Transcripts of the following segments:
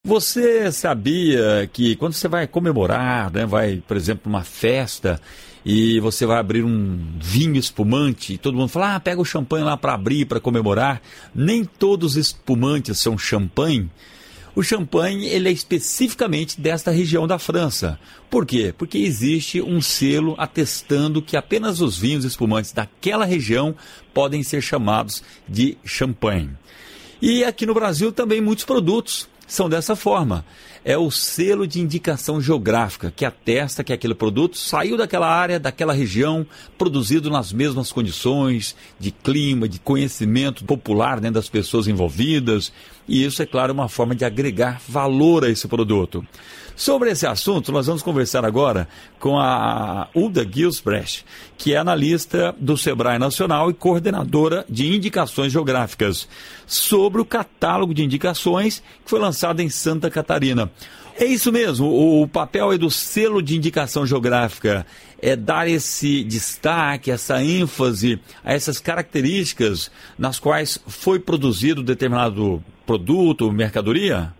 Você sabia que quando você vai comemorar, né, vai, por exemplo, uma festa e você vai abrir um vinho espumante e todo mundo fala, pega o champanhe lá para abrir, para comemorar. Nem todos os espumantes são champanhe. O champanhe, ele é especificamente desta região da França. Por quê? Porque existe um selo atestando que apenas os vinhos espumantes daquela região podem ser chamados de champanhe. E aqui no Brasil também muitos produtos são dessa forma. É o selo de indicação geográfica que atesta que aquele produto saiu daquela área, daquela região, produzido nas mesmas condições de clima, de conhecimento popular, né, das pessoas envolvidas. E isso, é claro, uma forma de agregar valor a esse produto. Sobre esse assunto, nós vamos conversar agora com a Uda Gilsbrecht, que é analista do Sebrae Nacional e coordenadora de indicações geográficas, sobre o catálogo de indicações que foi lançado em Santa Catarina. É isso mesmo, o papel do selo de indicação geográfica é dar esse destaque, essa ênfase a essas características nas quais foi produzido determinado produto, mercadoria?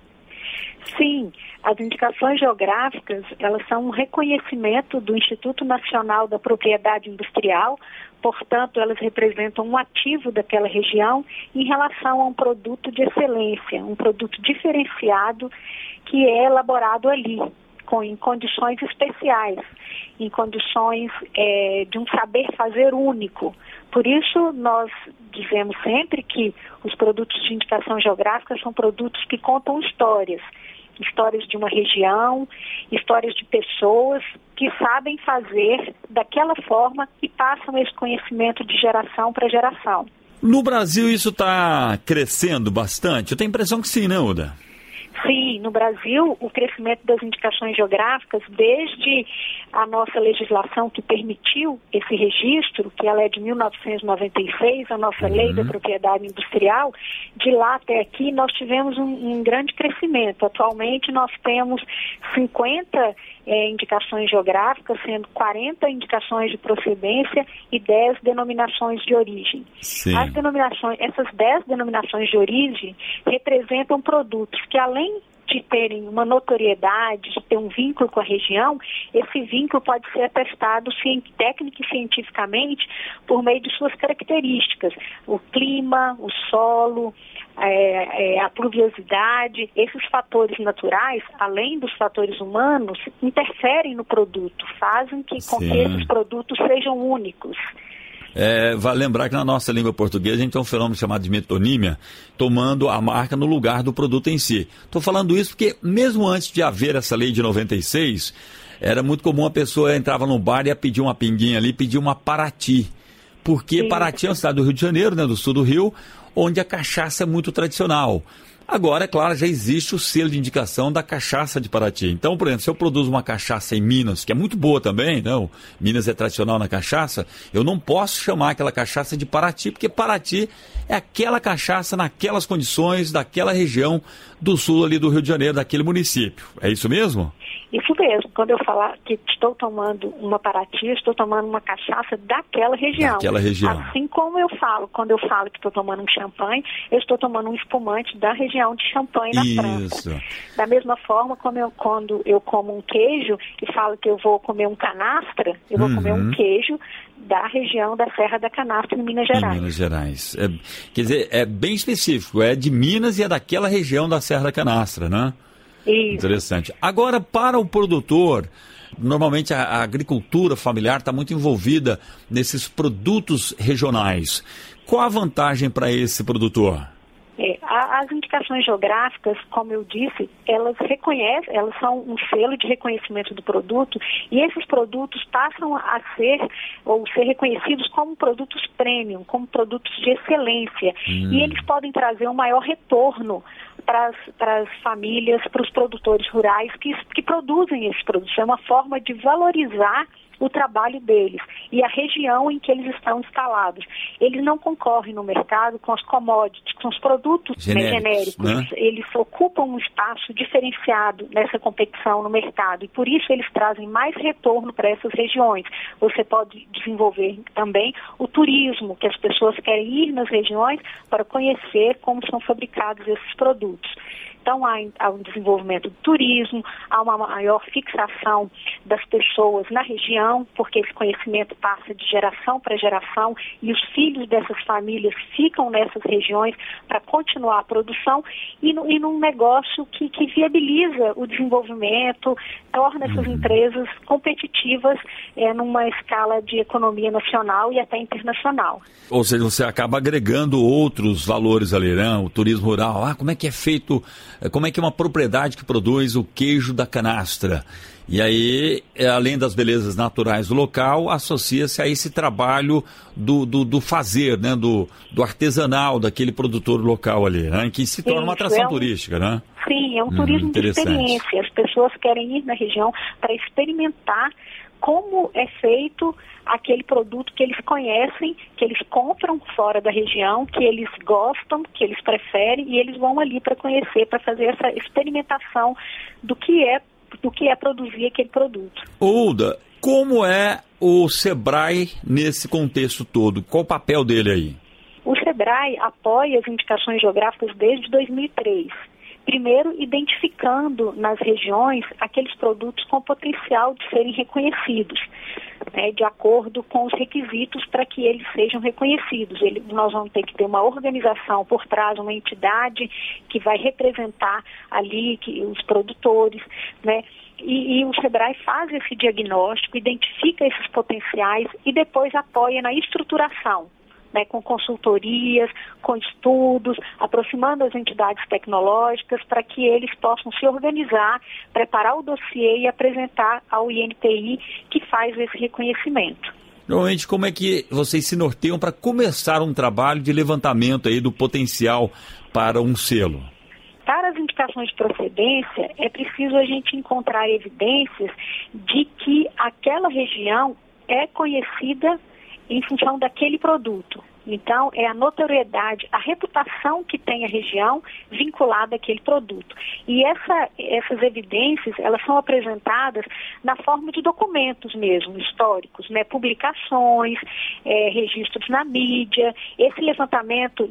Sim. As indicações geográficas, elas são um reconhecimento do Instituto Nacional da Propriedade Industrial, portanto, elas representam um ativo daquela região em relação a um produto de excelência, um produto diferenciado que é elaborado ali, em condições especiais, em condições de um saber fazer único. Por isso, nós dizemos sempre que os produtos de indicação geográfica são produtos que contam histórias de uma região, histórias de pessoas que sabem fazer daquela forma e passam esse conhecimento de geração para geração. No Brasil isso está crescendo bastante? Eu tenho a impressão que sim, né, Uda? Sim, no Brasil, o crescimento das indicações geográficas, desde a nossa legislação que permitiu esse registro, que ela é de 1996, a nossa Lei da Propriedade Industrial, de lá até aqui nós tivemos um grande crescimento. Atualmente nós temos 50 indicações geográficas, sendo 40 indicações de procedência e 10 denominações de origem. Sim. Essas 10 denominações de origem representam produtos que, além de terem uma notoriedade, de ter um vínculo com a região, esse vínculo pode ser atestado técnica e cientificamente por meio de suas características, o clima, o solo, a pluviosidade. Esses fatores naturais, além dos fatores humanos, interferem no produto, fazem com que esses produtos sejam únicos. Vale lembrar que na nossa língua portuguesa a gente tem um fenômeno chamado de metonímia, tomando a marca no lugar do produto em si. Estou falando isso porque mesmo antes de haver essa lei de 96, era muito comum a pessoa entrava num bar e ia pedir uma pinguinha ali, pedir uma Paraty. Porque Paraty é uma cidade do Rio de Janeiro, né, do sul do Rio, onde a cachaça é muito tradicional. Agora, é claro, já existe o selo de indicação da cachaça de Paraty. Então, por exemplo, se eu produzo uma cachaça em Minas, que é muito boa também, não? Minas é tradicional na cachaça, eu não posso chamar aquela cachaça de Paraty, porque Paraty é aquela cachaça naquelas condições, daquela região do sul ali do Rio de Janeiro, daquele município. É isso mesmo? Isso mesmo. Quando eu falar que estou tomando uma Paraty, estou tomando uma cachaça daquela região. Daquela região. Assim como eu falo, quando eu falo que estou tomando um champanhe, eu estou tomando um espumante da região de Champagne, na França. Da mesma forma, quando eu como um queijo e falo que eu vou comer um canastra, eu vou comer um queijo da região da Serra da Canastra, em Minas Gerais. Em Minas Gerais. Quer dizer, é bem específico, é de Minas e é daquela região da Serra da Canastra, né? Isso. Interessante. Agora, para o produtor, normalmente a agricultura familiar está muito envolvida nesses produtos regionais. Qual a vantagem para esse produtor? As indicações geográficas, como eu disse, elas são um selo de reconhecimento do produto, e esses produtos passam a ser reconhecidos como produtos premium, como produtos de excelência. E eles podem trazer um maior retorno para as famílias, para os produtores rurais que produzem esses produtos. É uma forma de valorizar o trabalho deles e a região em que eles estão instalados. Eles não concorrem no mercado com as commodities, com os produtos genéricos. Né? Eles ocupam um espaço diferenciado nessa competição no mercado e por isso eles trazem mais retorno para essas regiões. Você pode desenvolver também o turismo, que as pessoas querem ir nas regiões para conhecer como são fabricados esses produtos. Então, Então, há um desenvolvimento do turismo, há uma maior fixação das pessoas na região, porque esse conhecimento passa de geração para geração e os filhos dessas famílias ficam nessas regiões para continuar a produção e num negócio que viabiliza o desenvolvimento, torna essas empresas competitivas numa escala de economia nacional e até internacional. Ou seja, você acaba agregando outros valores ali, né? O turismo rural, como é que é feito, como é que é uma propriedade que produz o queijo da canastra? E aí, além das belezas naturais do local, associa-se a esse trabalho do fazer, né? do artesanal daquele produtor local ali, né? Que se torna uma atração turística, né? Sim, é um turismo de experiência. As pessoas querem ir na região para experimentar como é feito aquele produto que eles conhecem, que eles compram fora da região, que eles gostam, que eles preferem, e eles vão ali para conhecer, para fazer essa experimentação do que é produzir aquele produto. Ulda, como é o SEBRAE nesse contexto todo? Qual o papel dele aí? O SEBRAE apoia as indicações geográficas desde 2003. Primeiro, identificando nas regiões aqueles produtos com potencial de serem reconhecidos, né, de acordo com os requisitos para que eles sejam reconhecidos. Nós vamos ter que ter uma organização por trás, uma entidade que vai representar ali os produtores, né? E o SEBRAE faz esse diagnóstico, identifica esses potenciais e depois apoia na estruturação, né, com consultorias, com estudos, aproximando as entidades tecnológicas para que eles possam se organizar, preparar o dossiê e apresentar ao INPI que faz esse reconhecimento. Normalmente, como é que vocês se norteiam para começar um trabalho de levantamento aí do potencial para um selo? Para as indicações de procedência, é preciso a gente encontrar evidências de que aquela região é conhecida em função daquele produto. Então, é a notoriedade, a reputação que tem a região vinculada àquele produto. E essas evidências, elas são apresentadas na forma de documentos mesmo, históricos, né? Publicações, registros na mídia, esse levantamento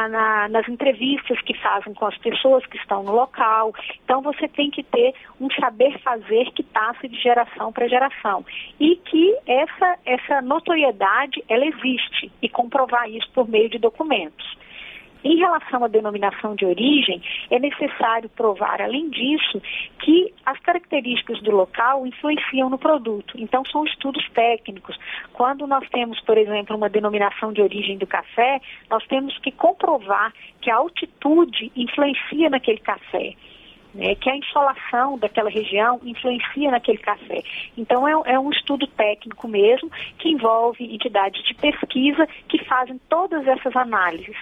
nas entrevistas que fazem com as pessoas que estão no local. Então, você tem que ter um saber fazer que passe de geração para geração. E que essa notoriedade, ela existe, e comprovar isso por meio de documentos. Em relação à denominação de origem, é necessário provar, além disso, que as características do local influenciam no produto. Então, são estudos técnicos. Quando nós temos, por exemplo, uma denominação de origem do café, nós temos que comprovar que a altitude influencia naquele café, né, que a insolação daquela região influencia naquele café. Então, é um estudo técnico mesmo, que envolve entidades de pesquisa que fazem todas essas análises.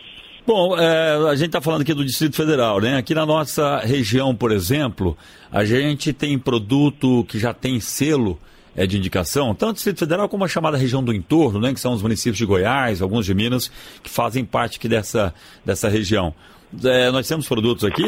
Bom, a gente está falando aqui do Distrito Federal, né? Aqui na nossa região, por exemplo, a gente tem produto que já tem selo de indicação, tanto do Distrito Federal como a chamada região do entorno, né? Que são os municípios de Goiás, alguns de Minas, que fazem parte aqui dessa região. Nós temos produtos aqui?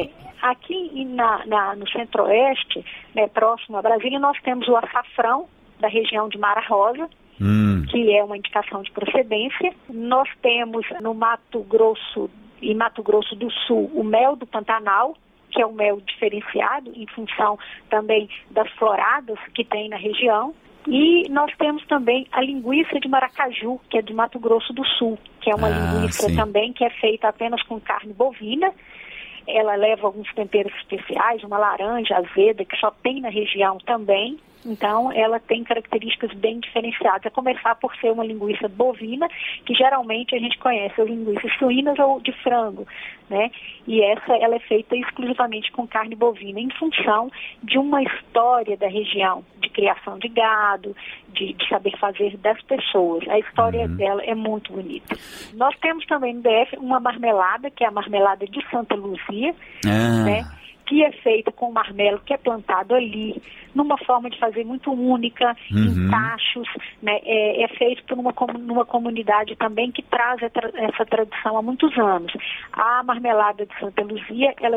Aqui no Centro-Oeste, né, próximo a Brasília, nós temos o açafrão da região de Mara Rosa, que é uma indicação de procedência. Nós temos no Mato Grosso e Mato Grosso do Sul o mel do Pantanal, que é um mel diferenciado em função também das floradas que tem na região. E nós temos também a linguiça de Maracaju, que é do Mato Grosso do Sul, que é uma linguiça também que é feita apenas com carne bovina. Ela leva alguns temperos especiais, uma laranja azeda, que só tem na região também. Então, ela tem características bem diferenciadas. A começar por ser uma linguiça bovina, que geralmente a gente conhece as linguiças suínas ou de frango, né? E ela é feita exclusivamente com carne bovina, em função de uma história da região, de criação de gado, de saber fazer das pessoas. A história dela é muito bonita. Nós temos também no DF uma marmelada, que é a marmelada de Santa Luzia, né? que é feita com marmelo que é plantado ali, numa forma de fazer muito única, em tachos, né? É feito por numa comunidade também que traz essa tradição há muitos anos. A marmelada de Santa Luzia, ela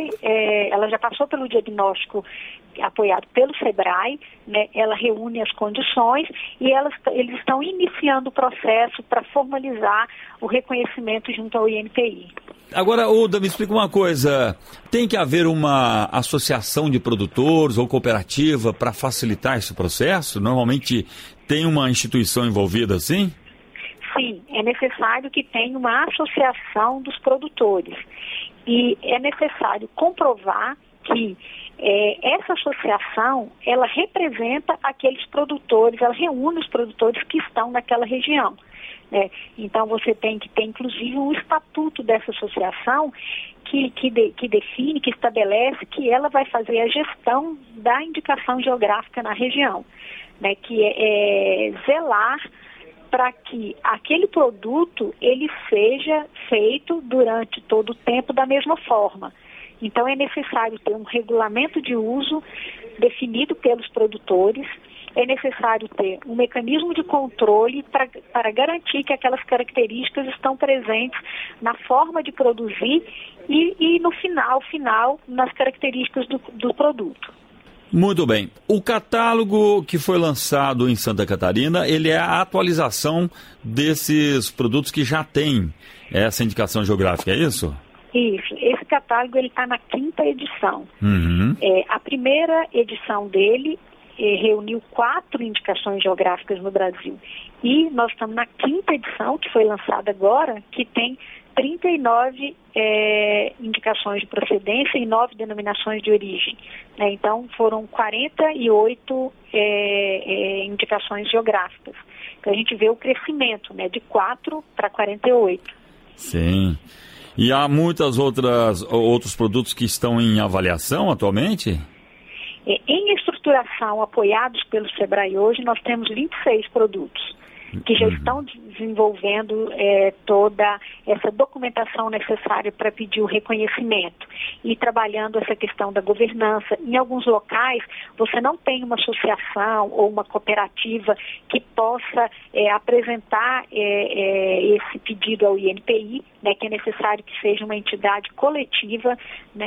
já passou pelo diagnóstico apoiado pelo SEBRAE, né? Ela reúne as condições e eles estão iniciando o processo para formalizar o reconhecimento junto ao INPI. Agora, Uda, me explica uma coisa, tem que haver uma associação de produtores ou cooperativa para facilitar esse processo? Normalmente tem uma instituição envolvida assim? Sim, é necessário que tenha uma associação dos produtores e é necessário comprovar que essa associação, ela representa aqueles produtores, ela reúne os produtores que estão naquela região. Então você tem que ter inclusive um estatuto dessa associação que define, que estabelece que ela vai fazer a gestão da indicação geográfica na região, né? Que é zelar para que aquele produto ele seja feito durante todo o tempo da mesma forma. Então é necessário ter um regulamento de uso definido pelos produtores, é necessário ter um mecanismo de controle para garantir que aquelas características estão presentes na forma de produzir e no final nas características do produto. Muito bem. O catálogo que foi lançado em Santa Catarina, ele é a atualização desses produtos que já têm essa indicação geográfica, é isso? Isso. Esse catálogo está na 5ª edição. A primeira edição dele reuniu 4 indicações geográficas no Brasil. E nós estamos na 5ª edição, que foi lançada agora, que tem 39 indicações de procedência e 9 denominações de origem. Então, foram 48 indicações geográficas. Então, a gente vê o crescimento, de 4 para 48. Sim. E há muitos outros produtos que estão em avaliação atualmente? Em estruturação, apoiados pelo SEBRAE hoje, nós temos 26 produtos que já estão desenvolvendo toda essa documentação necessária para pedir o reconhecimento e trabalhando essa questão da governança. Em alguns locais, você não tem uma associação ou uma cooperativa que possa apresentar esse pedido ao INPI, que é necessário que seja uma entidade coletiva,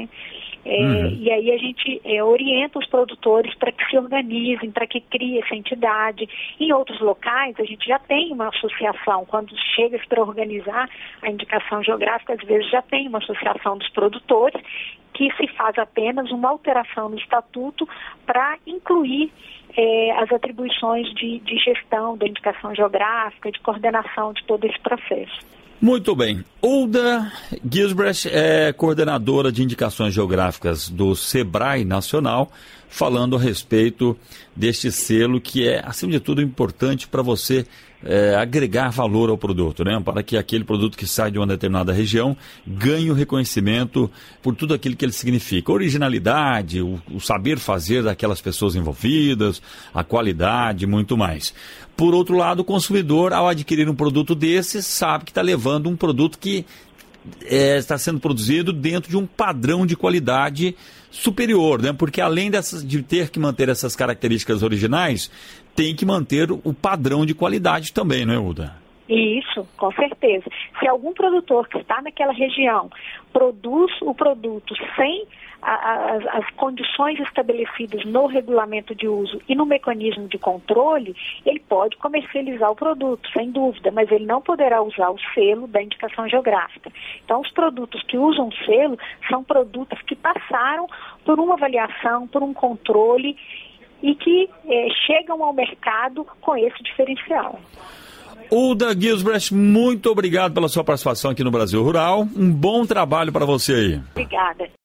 e aí a gente orienta os produtores para que se organizem, para que criem essa entidade. Em outros locais, a gente já tem uma associação. Quando chega-se para organizar a indicação geográfica, às vezes já tem uma associação dos produtores, que se faz apenas uma alteração no estatuto para incluir as atribuições de gestão da indicação geográfica, de coordenação de todo esse processo. Muito bem. Uda Gisbrecht é coordenadora de indicações geográficas do SEBRAE Nacional, falando a respeito deste selo que é, acima de tudo, importante para você agregar valor ao produto, para que aquele produto que sai de uma determinada região ganhe o reconhecimento por tudo aquilo que ele significa. A originalidade, o saber fazer daquelas pessoas envolvidas, a qualidade e muito mais. Por outro lado, o consumidor, ao adquirir um produto desses, sabe que está levando um produto que está sendo produzido dentro de um padrão de qualidade superior, porque além de ter que manter essas características originais, tem que manter o padrão de qualidade também, não é, Uda? Isso, com certeza. Se algum produtor que está naquela região produz o produto sem as condições estabelecidas no regulamento de uso e no mecanismo de controle, ele pode comercializar o produto, sem dúvida, mas ele não poderá usar o selo da indicação geográfica. Então, os produtos que usam o selo são produtos que passaram por uma avaliação, por um controle e que chegam ao mercado com esse diferencial. Uda Gisbrecht, muito obrigado pela sua participação aqui no Brasil Rural. Um bom trabalho para você aí. Obrigada.